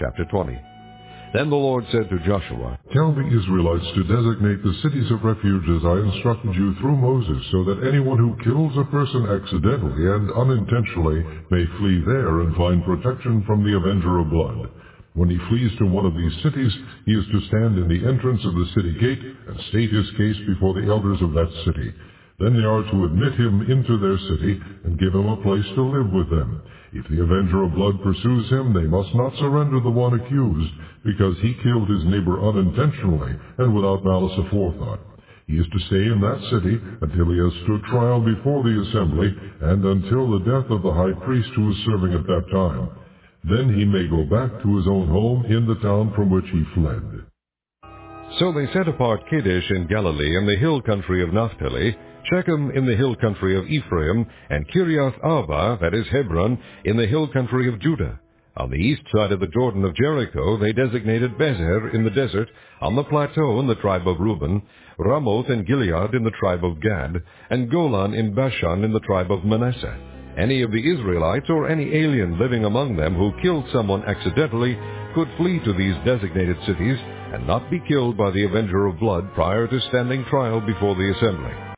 chapter 20. Then the Lord said to Joshua, Tell the Israelites to designate the cities of refuge as I instructed you through Moses, so that anyone who kills a person accidentally and unintentionally may flee there and find protection from the avenger of blood. When he flees to one of these cities, he is to stand in the entrance of the city gate and state his case before the elders of that city. Then they are to admit him into their city and give him a place to live with them. If the avenger of blood pursues him, they must not surrender the one accused, because he killed his neighbor unintentionally and without malice aforethought. He is to stay in that city until he has stood trial before the assembly and until the death of the high priest who is serving at that time. Then he may go back to his own home in the town from which he fled. So they set apart Kadesh in Galilee in the hill country of Naphtali, Shechem in the hill country of Ephraim, and Kiriath Arba, that is Hebron, in the hill country of Judah. On the east side of the Jordan of Jericho they designated Bezer in the desert, on the plateau in the tribe of Reuben, Ramoth and Gilead in the tribe of Gad, and Golan in Bashan in the tribe of Manasseh. Any of the Israelites or any alien living among them who killed someone accidentally could flee to these designated cities and not be killed by the avenger of blood prior to standing trial before the assembly.